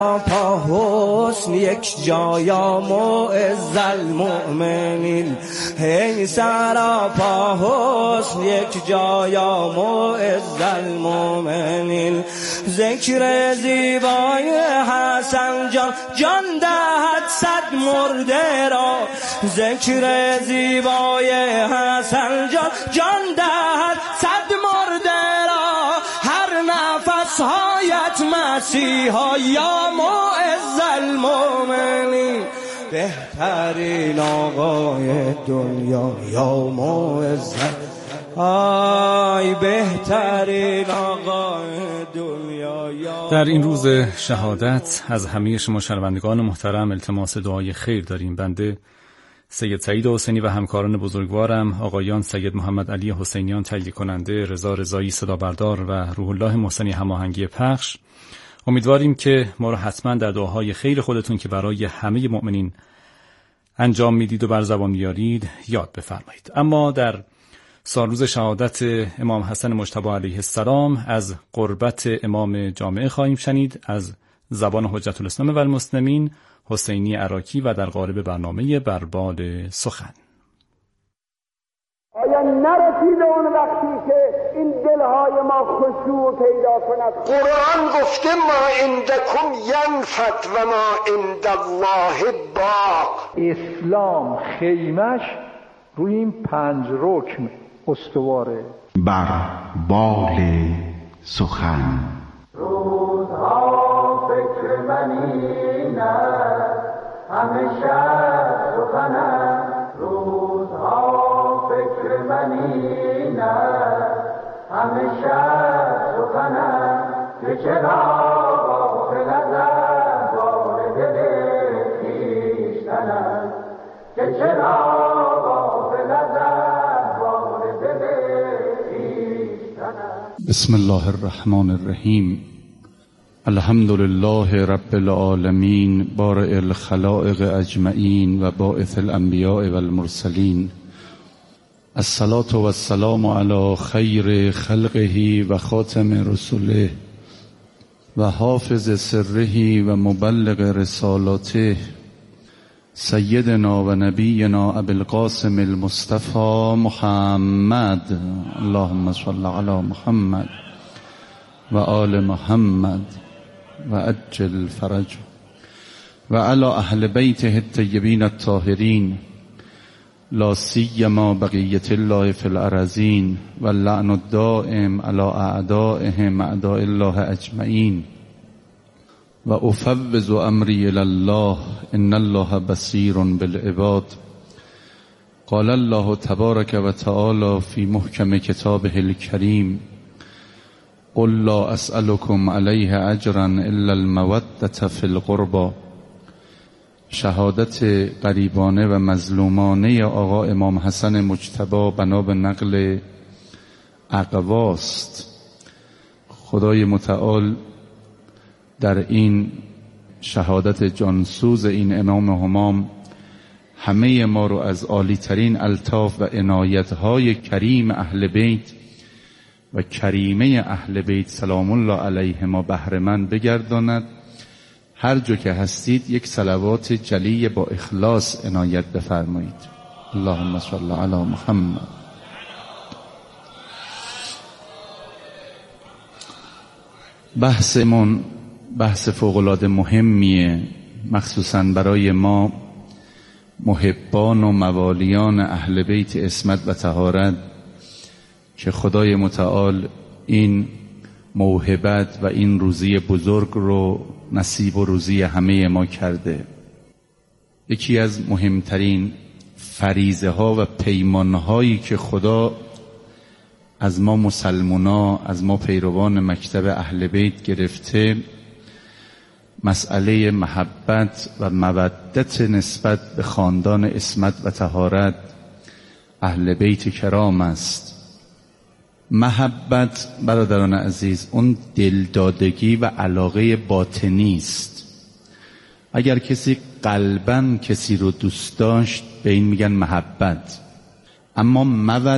پا حسن یک جایا معز المؤمنین، هی سراپا حسن یک جایا معز المؤمنین. ذکر زیبای حسن جان جان دهد صد مرده را، ذکر زیبای حسن جان جان دهد صد مرده را. هر نفس هایت مسیحا یا معز المؤمنین، بهترین آقای دنیا یا معز، آی بهترین آقای دنیا یا. در این روز شهادت از همه شما شنوندگان محترم التماس دعای خیر داریم. بنده سید سعید حسینی و همکاران بزرگوارم آقایان سید محمد علی حسینیان تهیه کننده، رضا رضایی صدا بردار و روح الله محسنی هماهنگی پخش، امیدواریم که ما رو حتما در دعاهای خیر خودتون که برای همه مؤمنین انجام میدید و بر زبان میارید یاد بفرمایید. اما در سالروز شهادت امام حسن مجتبی علیه السلام از قربت امام جامعه خواهیم شنید از زبان حجت الاسلام و المسلمین حسینی عراقی و در قالب برنامه برباد سخن. آیا نرسیده اون وقتی که این دلهای ما خشوع پیدا کند؟ قرآن گفته ما عندکم ینفد و ما عند الله باق. اسلام خیمش روی این 5 رکن استواره. بر بال سخن روزها فکر منینه، همیشه سخنه. روزها فکر منینه، همیشه سخنه. که چرا غافل از بار دل خویشتنه، که چرا غافل از بار دل خویشتنه. بسم الله الرحمن الرحیم. الحمد لله رب العالمین، بارئ الخلائق اجمعین و باعث الانبیاء والمرسلین. الصلاة والسلام علی خیر خلقه و خاتم رسوله و حافظ سره و مبلغ رسالاته، سیدنا و نبینا ابی القاسم المصطفى محمد. اللهم صل علی محمد و آل محمد و عجل فرج و علی اهل بیته الطیبین الطاهرین، لا سیما بقیت الله فی الارضین و اللعن الدائم علی اعدائهم اعداء الله اجمعین. و افوض امری الی الله ان الله بصیر بالعباد. قال الله تبارک و تعالی فی محکم کتابه الکریم: قل لا اسألكم علیه اجرا الا المودة فی القربى. شهادت غریبانه و مظلومانه آقا امام حسن مجتبی بنا به نقل اقواست. خدای متعال در این شهادت جانسوز این امام همام همه ما رو از عالی ترین الطاف و عنایت‌های کریم اهل بیت و کریمه اهل بیت سلام الله علیهما بهره مند بگرداند. هر جا که هستید یک صلوات جلی با اخلاص عنایت بفرمایید. اللهم صل علی محمد. بحثمون بحث فوق‌العاده مهمیه، مخصوصاً برای ما محبان و موالیان اهل بیت عصمت و طهارت که خدای متعال این موهبت و این روزی بزرگ رو نصیب و روزی همه ما کرده. یکی از مهمترین فریضه ها و پیمان هایی که خدا از ما مسلمونا، از ما پیروان مکتب اهل بیت گرفته، مسئله محبت و مودت نسبت به خاندان عصمت و طهارت اهل بیت کرام است. محبت برادران عزیز اون دلدادگی و علاقه باطنی است. اگر کسی قلباً کسی رو دوست داشت به این میگن محبت، اما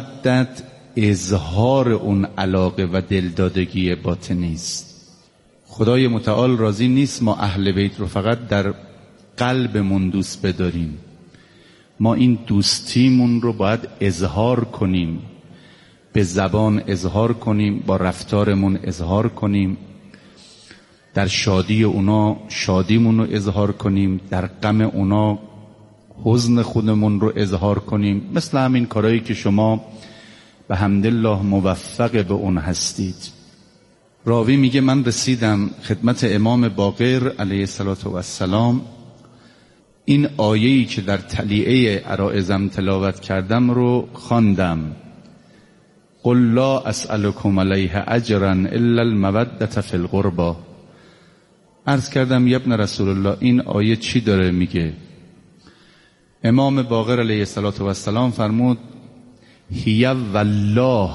مودت اظهار اون علاقه و دلدادگی باطنی است. خدای متعال راضی نیست ما اهل بیت رو فقط در قلبمون دوست بداریم. ما این دوستیمون رو باید اظهار کنیم، به زبان اظهار کنیم، با رفتارمون اظهار کنیم، در شادی اونا شادیمون رو اظهار کنیم، در غم اونا حزن خودمون رو اظهار کنیم، مثل همین کارهایی که شما به حمدالله موفق به اون هستید. راوی میگه من رسیدم خدمت امام باقر علیه السلام، این آیه‌ای که در تلیعه عرائزم تلاوت کردم رو خواندم. قل لا اسألكم علیه اجرا الا المودة فی القربى. عرض کردم یا ابن رسول الله این آیه چی داره میگه؟ امام باقر علیه السلام فرمود هی والله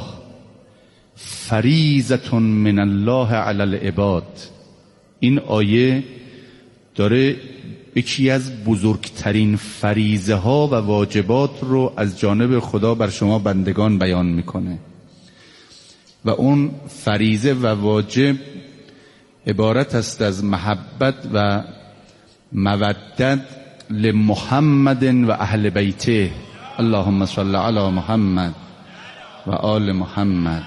فریضة من الله علی العباد. این آیه داره یکی از بزرگترین فریضه ها و واجبات رو از جانب خدا بر شما بندگان بیان میکنه و اون فریضه و واجب عبارت است از محبت و مودت لمحمد و اهل بیته. اللهم صل علی محمد و آل محمد.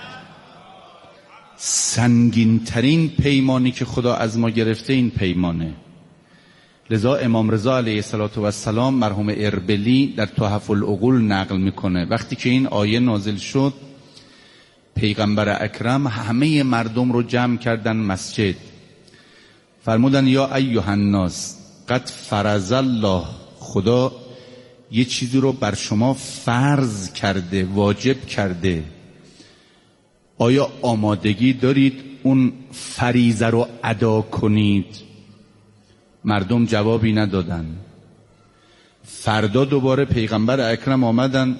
سنگین ترین پیمانی که خدا از ما گرفته این پیمانه. لذا امام رضا علیه السلام مرحوم اربلی در تحف العقول نقل میکنه وقتی که این آیه نازل شد پیغمبر اکرم همه مردم رو جمع کردن مسجد، فرمودن یا ایها الناس قد فرض الله، خدا یه چیزی رو بر شما فرض کرده، واجب کرده، آیا آمادگی دارید اون فریضه رو ادا کنید؟ مردم جوابی ندادن. فردا دوباره پیغمبر اکرم آمدن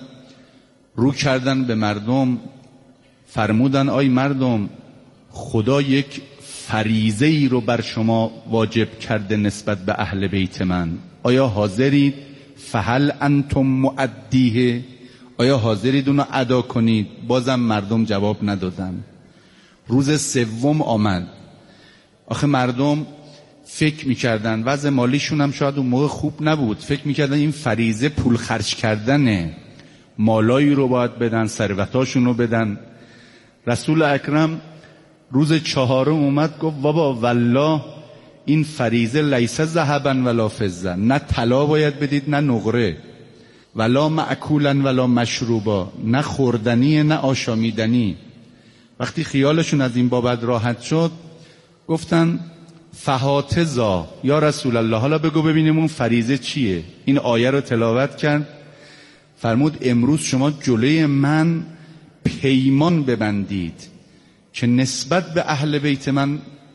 رو کردن به مردم، فرمودن آی مردم خدا یک فریضه ای رو بر شما واجب کرده نسبت به اهل بیت من، آیا حاضرید؟ فهل انتم مؤدیه، آیا حاضرید اونو ادا کنید؟ بازم مردم جواب ندادن. روز سوم آمد. آخه مردم فکر میکردن وضع مالیشون هم شاید اون موقع خوب نبود، فکر میکردن این فریضه پول خرج کردنه، مالایی رو باید بدن، ثروتاشون رو بدن. رسول اکرم روز چهارم اومد گفت بابا والله این فریضه لیس ذهبا ولا فضه، نه طلا باید بدید نه نقره، ولا معکولا ولا مشروبا، نه خوردنی نه آشامیدنی. وقتی خیالشون از این بابت راحت شد گفتن فهاتزا یا رسول الله، حالا بگو ببینیم اون فریضه چیه. این آیه رو تلاوت کرد، فرمود امروز شما جلوی من پیمان ببندید که نسبت به اهل بیت من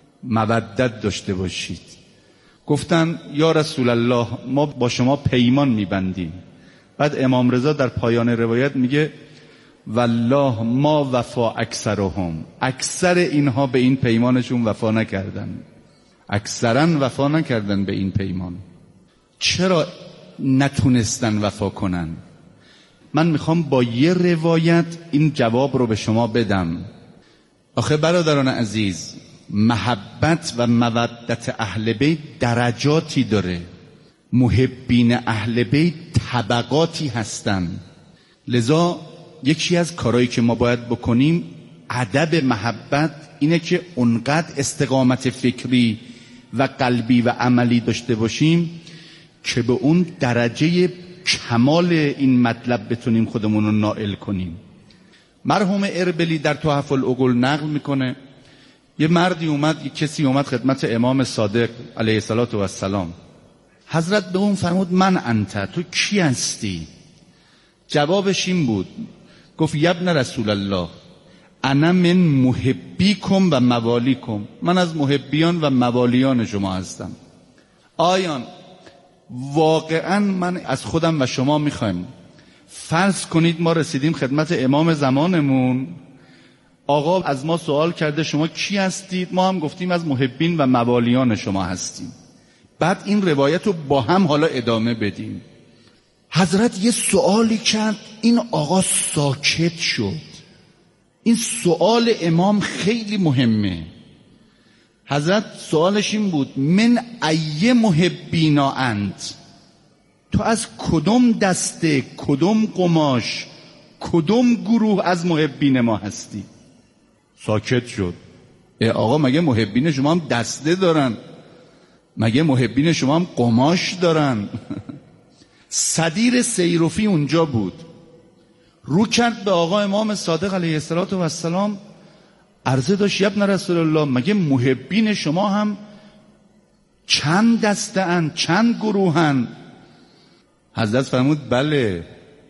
مودت داشته باشید. گفتن یا رسول الله ما با شما پیمان میبندیم. بعد امام رضا در پایان روایت میگه والله ما وفا اکثرهم، اکثر اینها به این پیمانشون وفا نکردن، اکثرا وفا نکردن به این پیمان. چرا نتونستن وفا کنن؟ من میخوام با یه روایت این جواب رو به شما بدم. آخه برادران عزیز، محبت و مودت اهل بیت درجاتی داره، محبین اهل بیت طبقاتی هستن. لذا یکی از کارهایی که ما باید بکنیم ادب محبت اینه که اونقدر استقامت فکری و قلبی و عملی داشته باشیم که به اون درجه کمال این مطلب بتونیم خودمون رو نائل کنیم. مرحوم اربلی در تحف العقول نقل میکنه یه مردی اومد، یه کسی اومد خدمت امام صادق علیه السلام. حضرت به اون فرمود من انت، تو کی هستی؟ جوابش این بود، گفت یبن رسول الله انا من محبیکم و موالیکم، من از محبیان و موالیان شما هستم. آیان واقعا من از خودم و شما میخوایم، فرض کنید ما رسیدیم خدمت امام زمانمون، آقا از ما سوال کرده شما کی هستید؟ ما هم گفتیم از محبین و موالیان شما هستیم. بعد این روایت رو با هم حالا ادامه بدیم. حضرت یه سوالی کرد، این آقا ساکت شد. این سوال امام خیلی مهمه. حضرت سوالش این بود من ای محبینا انت، تو از کدوم دسته، کدوم قماش، کدوم گروه از محبین ما هستی؟ ساکت شد. آقا مگه محبین شما هم دسته دارن؟ مگه محبین شما هم قماش دارن؟ صدیر سیروفی اونجا بود، رو کرد به آقا امام صادق علیه السلام، عرضه داشت ابن رسول الله مگه محبین شما هم چند دسته ان، چند گروهن؟ حضرت فرمود بله،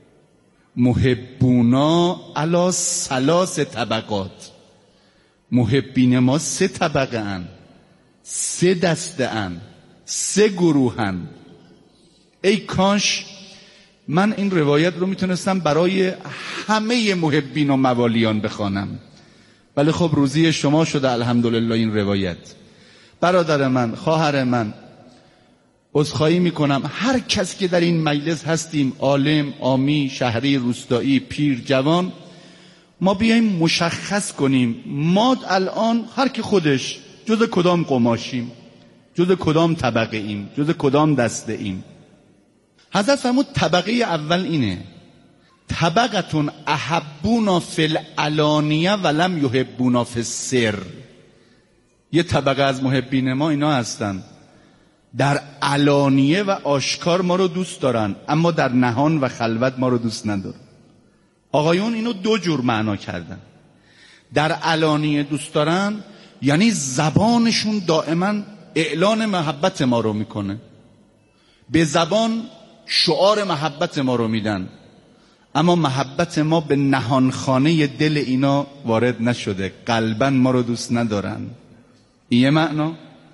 محبونا علی ثلاث طبقات، محبین ما 3 طبقه ان، 3 دسته ان، 3 گروهن. ای کاش من این روایت رو میتونستم برای همه محبین و موالیان بخوانم، ولی خب روزی شما شده الحمدلله این روایت. برادر من، خواهر من، عذرخواهی میکنم هر کس که در این مجلس هستیم، عالم، عامی، شهری، روستایی، پیر، جوان، ما بیایم مشخص کنیم ما الان هر کی خودش جز کدام قماشیم، جز کدام طبقه ایم، جز کدام دسته ایم. حضرت فرمود طبقه اول اینه، طبقتون احبونا فی العلانیه ولم یحبونا فی السر. یه طبقه از محبین ما اینا هستن در علانیه و آشکار ما رو دوست دارن، اما در نهان و خلوت ما رو دوست ندارن. آقایون اینو 2 جور معنا کردن. در علانیه دوست دارن یعنی زبانشون دائما اعلان محبت ما رو میکنه، به زبان شعار محبت ما رو میدن، اما محبت ما به نهانخانه دل اینا وارد نشده، قلبا ما رو دوست ندارن. این یه معنا.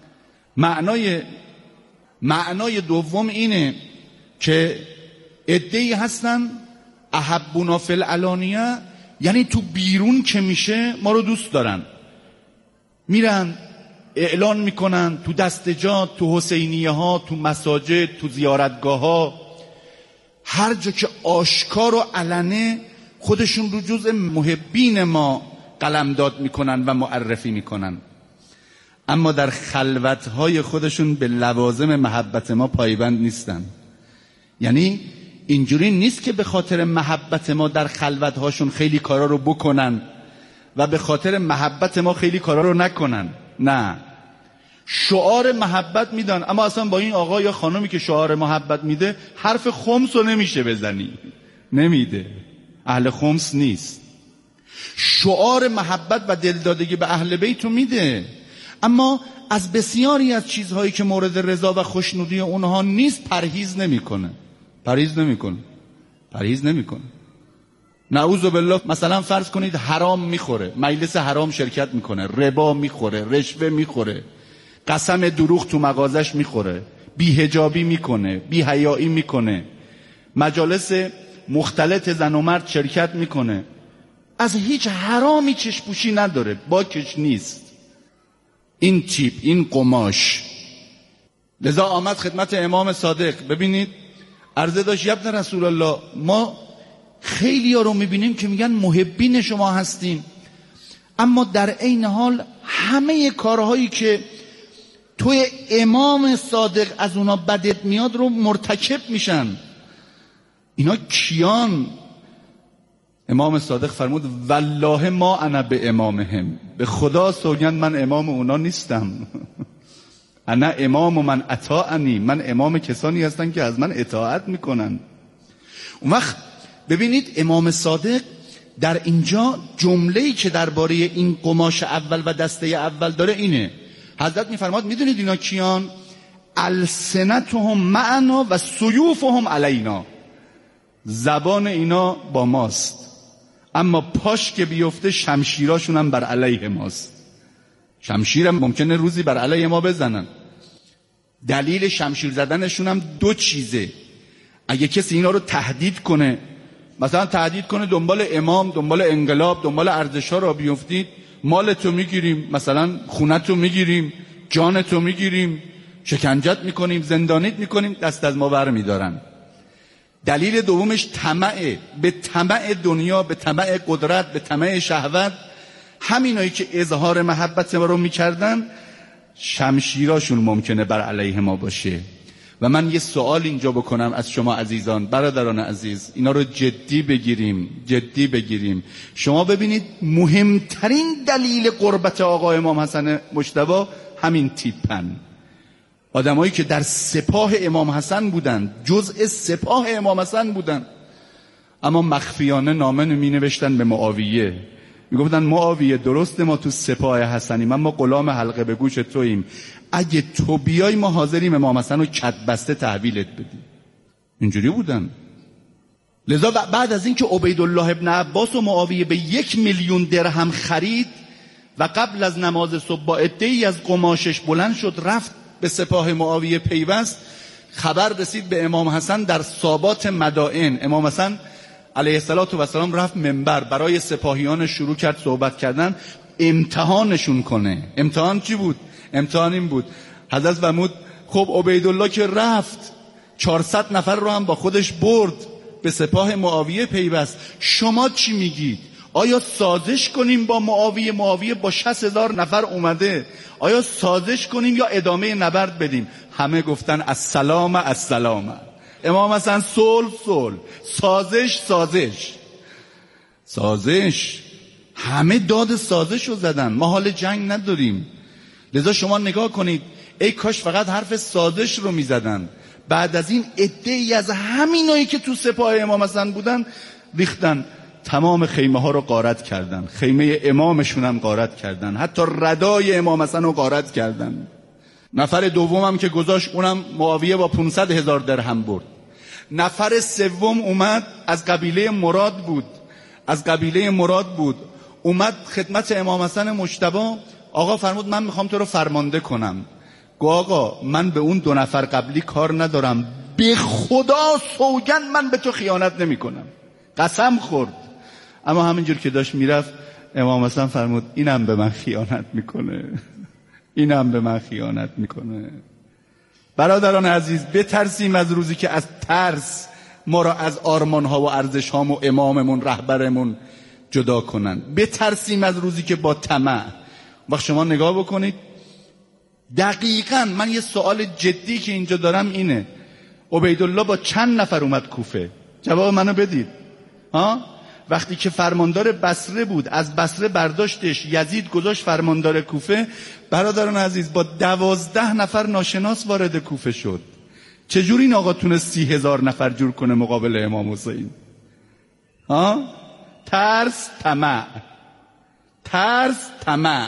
معنای دوم اینه که عده‌ای هستن احبونا فی العلانیه، یعنی تو بیرون که میشه ما رو دوست دارن، میرن اعلان میکنن تو دستجات، تو حسینیه ها، تو مساجد، تو زیارتگاه ها، هر جا که آشکار و علنه خودشون رو جزء محبین ما قلمداد میکنن و معرفی میکنن، اما در خلوتهای خودشون به لوازم محبت ما پایبند نیستن. یعنی اینجوری نیست که به خاطر محبت ما در خلوتهاشون خیلی کارا رو بکنن و به خاطر محبت ما خیلی کارا رو نکنن. نه، شعار محبت میدن، اما اصلا با این آقا یا خانمی که شعار محبت میده حرف خمس رو نمیشه بزنی، نمیده، اهل خمس نیست. شعار محبت و دلدادگی به اهل بیت رو میده، اما از بسیاری از چیزهایی که مورد رضا و خوشنودی اونها نیست پرهیز نمیکنه. نعوذ بالله. مثلا فرض کنید حرام میخوره، مجلس حرام شرکت میکنه، ربا میخوره، رشوه میخوره، قسم دروغ تو مغازش میخوره، بی‌حجابی میکنه، بی‌حیایی میکنه، مجالس مختلط زن و مرد شرکت میکنه، از هیچ حرامی چشپوشی نداره، باکش نیست. این تیپ، این قماش. لذا آمد خدمت امام صادق. ببینید عرضه داشت ابن رسول الله، ما خیلی ها رو میبینیم که میگن محبین شما هستیم، اما در عین حال همه کارهایی که توی امام صادق از اونا بدت میاد رو مرتکب میشن. اینا کیان؟ امام صادق فرمود والله ما انا به امامهم، به خدا سوگند من امام اونا نیستم. انا امام من اطاعنی، من امام کسانی هستن که از من اطاعت میکنن. اون وقت ببینید امام صادق در اینجا جمله‌ای که درباره این قماش اول و دسته اول داره اینه. حضرت میفرماد میدونید اینا کیان؟ السنتهم معنا و سیوفهم علینا. زبان اینا با ماست، اما پاش که بیفته شمشیراشون هم بر علیه ماست. شمشیرم ممکنه روزی بر علیه ما بزنن. دلیل شمشیر زدنشون هم 2 چیزه. اگه کسی اینا رو تهدید کنه، مثلا تهدید کنه دنبال امام، دنبال انقلاب، دنبال ارزش‌ها را بیفتید، مالتو میگیریم، مثلا خونتو میگیریم، جانتو میگیریم، شکنجت میکنیم، زندانیت میکنیم، دست از ما بر میدارن. دلیل دومش طمعه، به طمع دنیا، به طمع قدرت، به طمع شهوت. همینایی که اظهار محبت ما رو میکردن شمشیراشون ممکنه بر علیه ما باشه. و من یه سوال اینجا بکنم از شما عزیزان، برادران عزیز، اینا رو جدی بگیریم. شما ببینید مهمترین دلیل قربت آقا امام حسن مجتبی همین تیپن، آدمایی که در سپاه امام حسن بودن، جزء سپاه امام حسن بودن، اما مخفیانه نامه می نوشتن به معاویه، می گفتن معاویه درسته ما تو سپاه حسنیم، ما غلام حلقه به گوش توییم، اگه تو بیای ما حاضریم امام حسن رو کدبسته تحویلت بدیم. اینجوری بودن. لذا بعد از اینکه عبیدالله ابن عباس و معاویه به 1,000,000 درهم خرید و قبل از نماز صبح با عده‌ای از قماشش بلند شد رفت به سپاه معاویه پیوست، خبر رسید به امام حسن در سابات مدائن. امام حسن علیه السلام رفت منبر، برای سپاهیان شروع کرد صحبت کردن، امتحانشون کنه. امتحان چی بود؟ امتحان این بود، حضرت فرمود خب عبیدالله که رفت 400 نفر رو هم با خودش برد، به سپاه معاویه پیوست، شما چی میگید؟ آیا سازش کنیم با معاویه با 60,000 نفر اومده، آیا سازش کنیم یا ادامه نبرد بدیم؟ همه گفتن السلام. امام حسن صلح، سازش، همه داد سازش رو زدن، ما حال جنگ نداریم. لذا شما نگاه کنید، ای کاش فقط حرف سازش رو میزدن. بعد از این عده‌ای از همینایی که تو سپاه امام حسن بودن ریختن، تمام خیمه ها رو غارت کردن، خیمه امامشون هم غارت کردن، حتی ردای امام حسن رو غارت کردن. نفر دومم که گذاشت اونم معاویه با 500,000 درهم برد. نفر سوم اومد از قبیله مراد بود، اومد خدمت امام حسن مجتبی. آقا فرمود من میخوام تو رو فرمانده کنم. گو آقا من به اون 2 نفر قبلی کار ندارم، به خدا سوگند من به تو خیانت نمی کنم. قسم خورد. اما همینجور که داشت میرفت امام حسن فرمود اینم به من خیانت میکنه. برادران عزیز، بترسیم از روزی که از ترس ما را از آرمانها و ارزشهام و اماممون رهبرمون جدا کنن. بترسیم از روزی که با طمع. وقت شما نگاه بکنید، دقیقاً من یه سوال جدی که اینجا دارم اینه، عبیدالله با چند نفر اومد کوفه؟ جواب منو بدید. وقتی که فرماندار بصره بود، از بصره برداشتش یزید گذاشت فرماندار کوفه، برادران عزیز با 12 نفر ناشناس وارد کوفه شد. چجور این آقا تونست 30,000 نفر جور کنه مقابل امام حسین؟ ترس، طمع.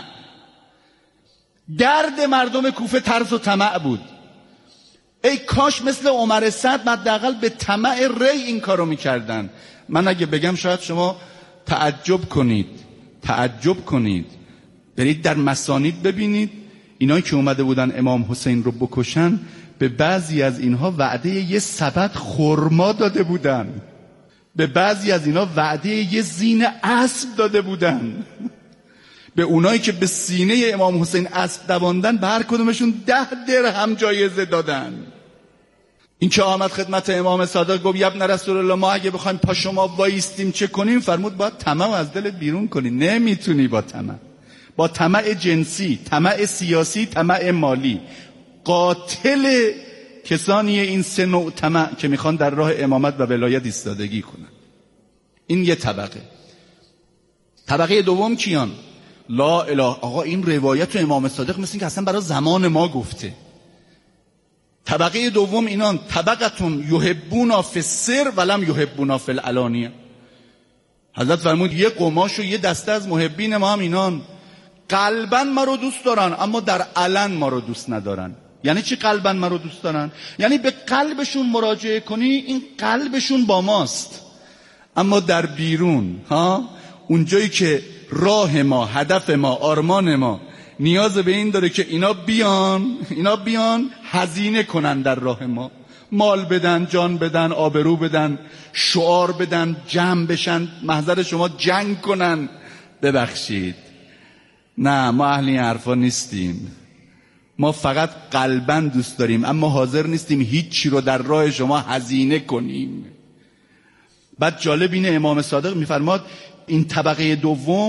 درد مردم کوفه ترس و طمع بود. ای کاش مثل عمر سعد حداقل به طمع ری این کارو میکردن. من اگه بگم شاید شما تعجب کنید. برید در مسانید ببینید، اینایی که اومده بودن امام حسین رو بکشن، به بعضی از اینها وعده یه سبد خرما داده بودن، به بعضی از اینها وعده یه زین اسب داده بودن، به اونایی که به سینه امام حسین اسب دواندن به هر کدومشون 10 درهم جایزه دادن. این که آمد خدمت امام صادق گفت ابن رسول الله، ما اگه بخوایم پا شما وایستیم چه کنیم؟ فرمود باید طمع از دلت بیرون کنی. نمیتونی با طمع جنسی، طمع سیاسی، طمع مالی. قاتل کسانی این 3 نوع طمع که میخوان در راه امامت و ولایت ایستادگی کنن. این یه طبقه دوم کیان؟ لا اله. آقا این روایت امام صادق مثل این که اصلا برای زمان ما گفته. طبقه دوم اینان، طبقتون یحبونا فی السر ولم یحبونا فی العلانیه. حضرت فرمود یه قماش و یه دسته از محبین ما هم اینان، قلباً ما رو دوست دارن اما در علن ما رو دوست ندارن. یعنی چی قلباً ما رو دوست دارن؟ یعنی به قلبشون مراجعه کنی این قلبشون با ماست، اما در بیرون اونجایی که راه ما، هدف ما، آرمان ما نیاز به این داره که اینا بیان هزینه کنن در راه ما، مال بدن، جان بدن، آبرو بدن، شعار بدن، جمع بشن، محضر شما جنگ کنن. ببخشید، نه ما اهل این حرفا نیستیم. ما فقط قلباً دوست داریم اما حاضر نیستیم هیچی رو در راه شما هزینه کنیم. بعد جالب اینه امام صادق میفرماد این طبقه دوم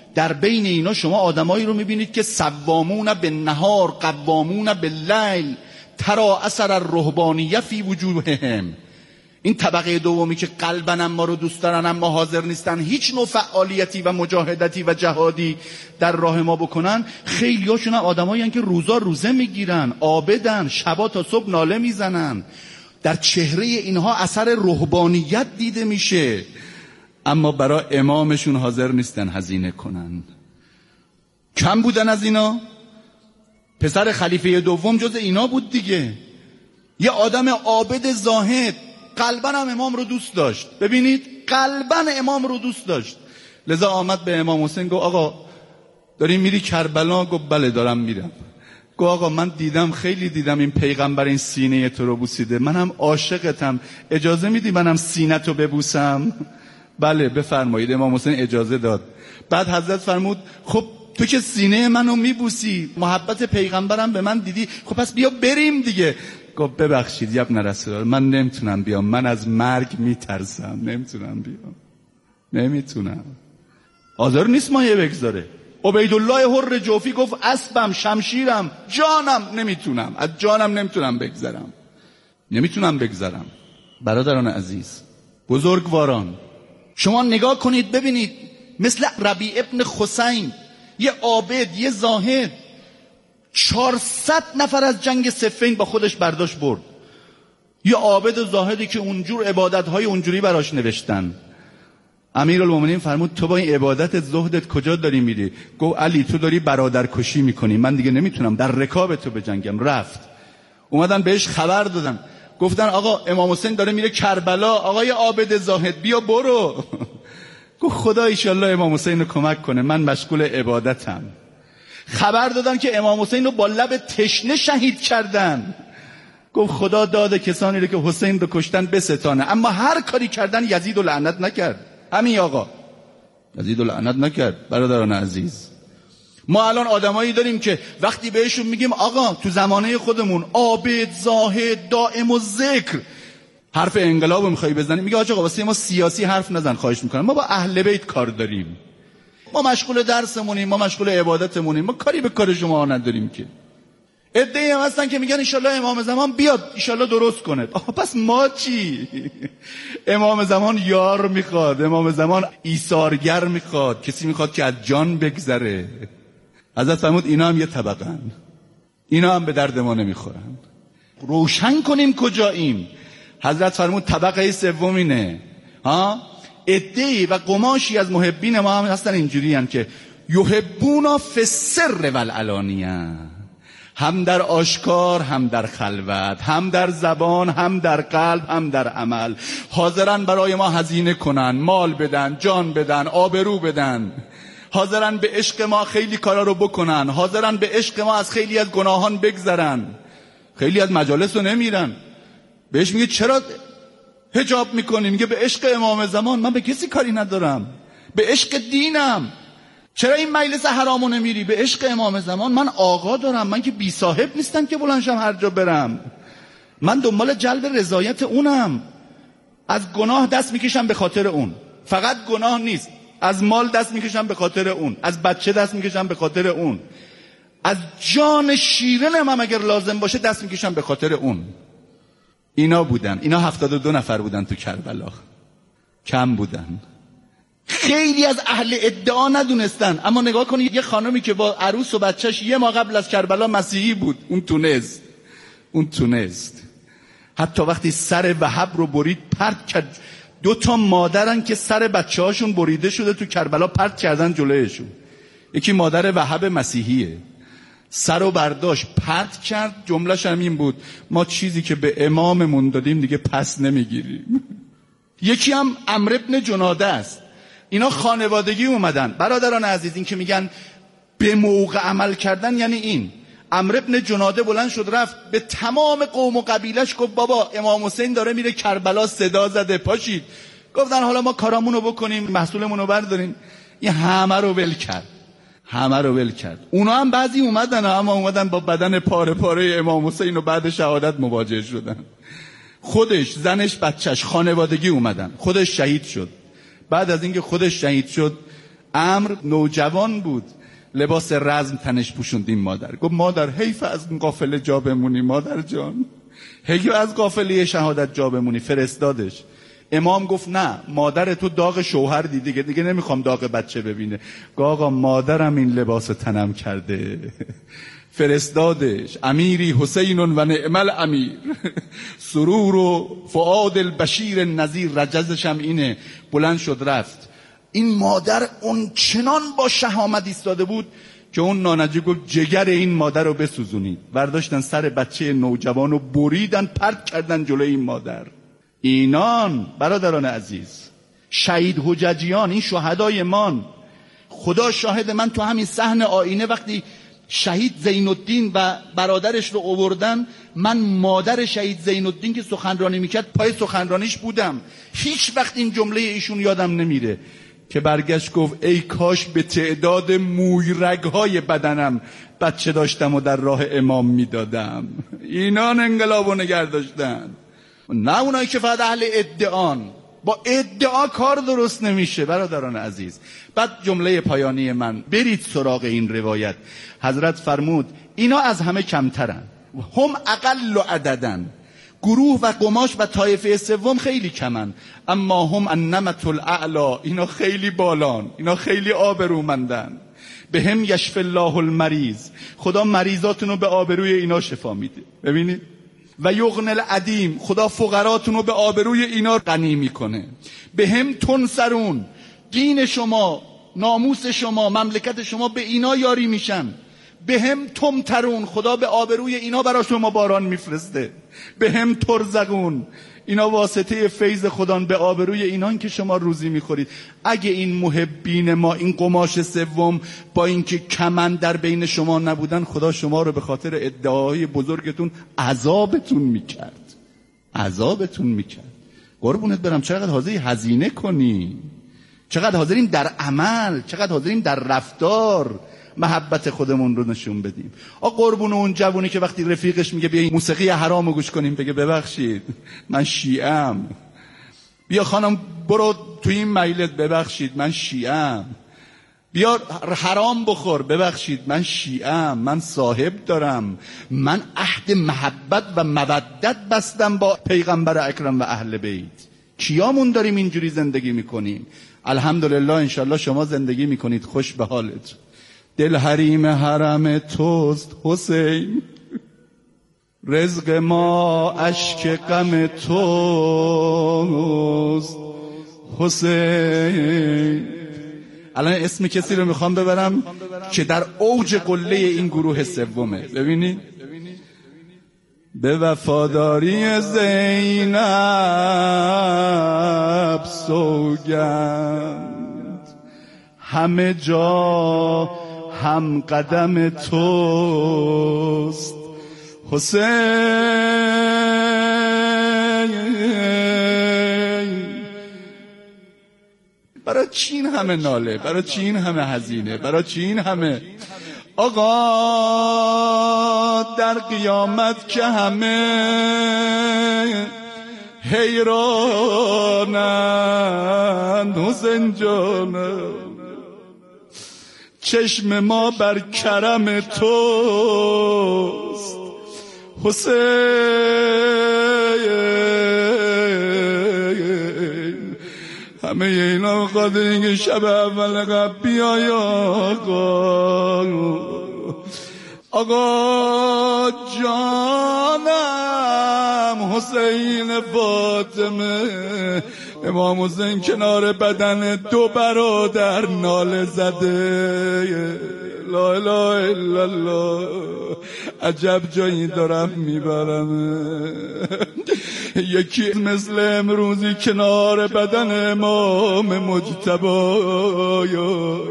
در بین اینا شما آدمایی رو میبینید که سوامون بالنهار قوامون باللیل ترى اثر الرهبانیه فی وجوههم. این طبقه دومی که قلباً ما رو دوست دارن اما حاضر نیستن هیچ نوع فعالیتی و مجاهدتی و جهادی در راه ما بکنن، خیلی هاشون هم آدمایی هستن که روزا روزه میگیرن، عابدن، شبا تا صبح ناله میزنن، در چهره اینها اثر رهبانیت دیده میشه، اما برای امامشون حاضر نیستن هزینه کنن. کم بودن از اینا؟ پسر خلیفه دوم جز اینا بود دیگه. یه آدم عابد زاهد، قلباً هم امام رو دوست داشت. ببینید قلباً امام رو دوست داشت. لذا آمد به امام حسین گفت آقا داری میری کربلا؟ گفت بله دارم میرم. گفت آقا من خیلی دیدم این پیغمبر این سینه تو رو بوسیده، منم عاشقتم، اجازه میدی منم سینه تو ببوسم؟ بله بفرمایید. امام حسین اجازه داد. بعد حضرت فرمود خب تو که سینه منو میبوسی، محبت پیغمبرم به من دیدی، خب پس بیا بریم دیگه. گفت ببخشید یا ابن رسول الله من نمیتونم بیام، من از مرگ میترسم، نمیتونم بیام، نمیتونم، حاضر نیست مایه بگذاره. عبیدالله حر جوفی گفت اسبم، شمشیرم، جانم، نمیتونم، از جانم نمیتونم بگذرم. برادران عزیز، بزرگواران، شما نگاه کنید ببینید مثل ربیع ابن خثیم، یه عابد، یه زاهد، 400 نفر از جنگ صفین با خودش برداشت برد. یه عابد و زاهدی که اونجور عبادتهای اونجوری براش نوشتن. امیرالمومنین فرمود تو با این عبادت زهدت کجا داری میری؟ گفت علی تو داری برادرکشی میکنی، من دیگه نمیتونم در رکاب تو بجنگم. رفت. اومدن بهش خبر دادن، گفتن آقا امام حسین داره میره کربلا، آقای عابد زاهد بیا برو. گفت خدا ایشالله امام حسین رو کمک کنه، من مشغول عبادتم. خبر دادن که امام حسین رو با لب تشنه شهید کردن. گفت خدا داده کسانی رو که حسین رو کشتن بستانه، اما هر کاری کردن یزید رو لعنت نکرد. همین آقا یزید رو لعنت نکرد. برادران عزیز، ما الان آدمایی داریم که وقتی بهشون میگیم آقا تو زمانه خودمون عابد زاهد دائم الذکر، حرف انقلاب رو میخوای بزنی، میگه آقا واسه ما سیاسی حرف نزن خواهش میکنم، ما با اهل بیت کار داریم، ما مشغول درسمونیم، ما مشغول عبادتمونیم، ما کاری به کار شما نداریم. که عده‌ای هم هستن که میگن انشالله امام زمان بیاد انشالله درست کنه. پس ما چی؟ امام زمان یار میخواد، امام زمان ایثارگر میخواد، کسی میخواد که از جان بگذره. حضرت فرمود اینا هم یه طبقن، اینا هم به درد ما نمیخورن. روشن کنیم کجاییم. حضرت فرمود طبقه سومینه. عده‌ای و قماشی از محبین ما هم هستن اینجوری هستن که یحبونا فی السر والعلانیه، هم در آشکار هم در خلوت، هم در زبان هم در قلب هم در عمل، حاضرن برای ما هزینه کنن، مال بدن، جان بدن، آبرو بدن، حاضرن به عشق ما خیلی کارا رو بکنن، حاضرن به عشق ما از خیلی از گناهان بگذرن. خیلی از مجالس رو نمیرن. بهش میگه چرا حجاب میکنی؟ میگه به عشق امام زمان. من به کسی کاری ندارم، به عشق دینم. چرا این مجلس حرامو نمیری؟ به عشق امام زمان. من آقا دارم، من که بی صاحب نیستم که بلندشم هر جا برم، من دنبال جلب رضایت اونم. از گناه دست میکشم به خاطر اون، فقط گناه نیست، از مال دست میکشم به خاطر اون، از بچه دست میکشم به خاطر اون، از جان شیرینم هم اگر لازم باشه دست میکشم به خاطر اون. اینا بودن. اینا 72 نفر بودن تو کربلا، کم بودن. خیلی از اهل ادعا ندونستن، اما نگاه کنید یه خانمی که با عروس و بچهش یه ماه قبل از کربلا مسیحی بود، اون تونست. حتی وقتی سر وهب رو برید پرت کرد. 2 مادرن که سر بچه هاشون بریده شده تو کربلا پرت کردن جلویشون. یکی مادر وهب مسیحیه، سر رو برداشت پرت کرد، جمله‌ش هم این بود ما چیزی که به اماممون دادیم دیگه پس نمیگیریم. یکی هم عمرو ابن جناده است. اینا خانوادگی اومدن. برادران عزیز، این که میگن به موقع عمل کردن یعنی این. عمرو ابن جناده بلند شد رفت به تمام قوم و قبیلش گفت بابا امام حسین داره میره کربلا، صدا زده، پاشید. گفتن حالا ما کارامونو بکنیم، محصولمونو برداریم. این همه رو ول کرد. اونا هم بعضی اومدن، اما اومدن با بدن پاره پاره امام حسین و بعد شهادت مواجه شدن. خودش، زنش، بچهش، خانوادگی اومدن. خودش شهید شد. بعد از اینکه خودش شهید شد عمرو نوجوان بود، لباس رزم تنش پوشوندیم مادر. گفت مادر حیف از قافله جا بمونی مادر جان، حیف از قافله شهادت جا بمونی. فرستادش. امام گفت نه، مادر تو داغ شوهر دیده، دیگه نمیخوام داغ بچه ببینه. گفت آقا مادرم این لباس تنم کرده. فرستادش. امیری حسین و نعم الامیر. سرور و فؤاد البشیر النذیر، رجزش هم اینه. بلند شد رفت. این مادر اون چنان با شهامت ایستاده بود که اون نانجی گفت جگر این مادر رو بسوزونید. برداشتن سر بچه نوجوان رو بریدن، پرت کردن جلوی این مادر. اینان برادران عزیز، شهید حججیان، این شهدای من، خدا شاهد، من تو همین صحن آینه وقتی شهید زین الدین و برادرش رو آوردن، من مادر شهید زین الدین که سخنرانی میکرد پای سخنرانیش بودم. هیچ وقت این جمله ایشون یادم نمیره که برگشت گفت ای کاش به تعداد موی رگهای بدنم بچه داشتم و در راه امام میدادم. اینان انقلابو نگه داشتن، نه اونایی که فقط اهل ادعان. با ادعا کار درست نمیشه برادران عزیز. بعد جمله پایانی من، برید سراغ این روایت. حضرت فرمود اینا از همه کمترن، هم اقل عددن، گروه و قماش و طایفه سوم خیلی کمن، اما هم النمط الاعلا، اینا خیلی بالان، اینا خیلی آبرومندن. به هم یشف الله المریض، خدا مریضاتون رو به آبروی اینا شفا میده. ببینید. و یغن العدیم، خدا فقراتون رو به آبروی اینا غنی میکنه. به هم تنصرون، دین شما، ناموس شما، مملکت شما به اینا یاری میشن. به هم تمطرون، خدا به آبروی اینا برای شما باران میفرسته. به هم ترزقون، اینا واسطه فیض خدا به آبروی اینان که شما روزی میخورید. اگه این محبین ما، این قماش سوم، با اینکه کمن در بین شما نبودن، خدا شما رو به خاطر ادعاهای بزرگتون عذابتون میکرد. عذابتون میکرد. قربونت برم، چقدر حاضری هزینه کنی، چقدر حاضریم در عمل، چقدر حاضریم در رفتار محبت خودمون رو نشون بدیم. قربون اون جوونی که وقتی رفیقش میگه بیا موسیقی حرام رو گوش کنیم، بگه ببخشید من شیعه‌ام. بیا خانم برو تو این مجلس، ببخشید من شیعه‌ام. بیا حرام بخور، ببخشید من شیعه‌ام، من صاحب دارم، من عهد محبت و مودت بستم با پیغمبر اکرم و اهل بیت. کیامون داریم اینجوری زندگی میکنیم؟ الحمدلله انشالله شما زندگی میکنید خوش به حالت. دل حریم حرم توست حسین، رزق ما اشک غم توست حسین. الان اسم کسی رو میخوام ببرم که در اوج قله این گروه سومه. ببینید. به وفاداری زینب سوگند، همه جا هم قدم توست حسین. برای چین همه ناله، برای چین همه هزینه، برای چین همه. آقا در قیامت که همه حیرانند حسین جانم، چشم ما بر کرم توست حسین. همه اینا قادرین که شب اول قبل بیای آقا جانم حسین فاطمه. امام حسین کنار بدن دو برادر ناله زده. لا اله الا الله، عجب جایی دارم میبرم. یکی مثل امروزی کنار بدن امام مجتبی،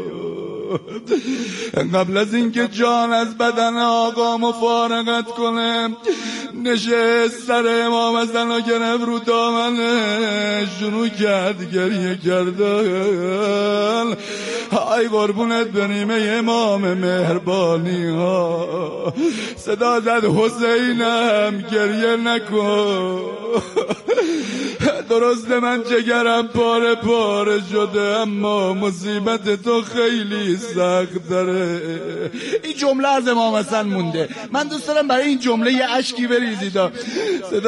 قبل از اینکه جان از بدن آقا مفارقت کنه، نشست سر امام از دنا گرفت رو دامنه، شروع کرد گریه کردن. ای قربونت بریم امام مهربانی ها. صدا زد حسینم گریه نکن. درسته من جگرم پاره پاره شده، اما مصیبت تو خیلی سخت داره. این جمله از امام حسن مونده، من دوست دارم برای این جمله یه اشکی بریزید.